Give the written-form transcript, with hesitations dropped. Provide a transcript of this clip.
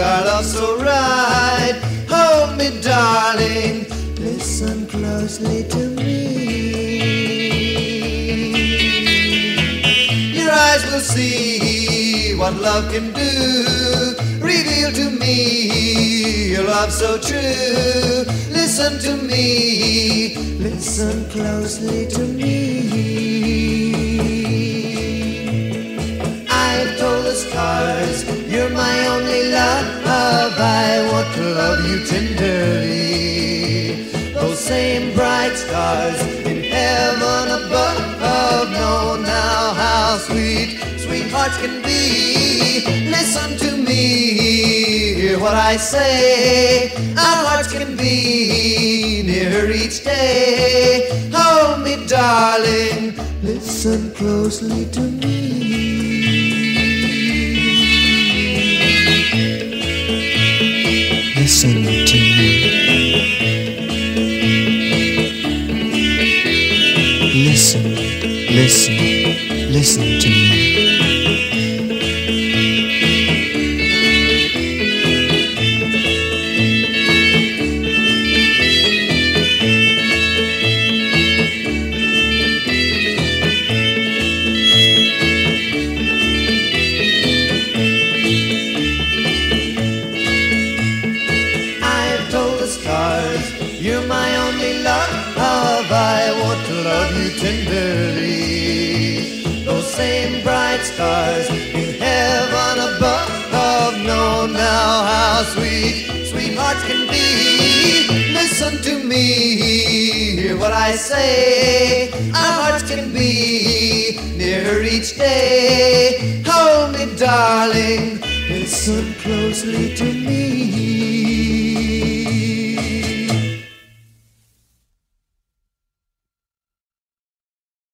our love so right. Hold me, darling, listen closely to me. Your eyes will see what love can do. Reveal to me your love so true. Listen to me, listen closely to me. I've told the stars you're my only love. I want to love you tenderly. Those same bright stars in heaven above know now how sweet hearts can be. Listen to me, hear what I say. Our hearts can be nearer each day. Hold me, darling, listen closely to me. Listen to me. Listen, listen, listen to me. You're my only love. I want to love you tenderly. Those same bright stars in heaven above know now how sweet hearts can be. Listen to me, hear what I say. Our hearts can be nearer each day. Hold me, darling, listen closely to me.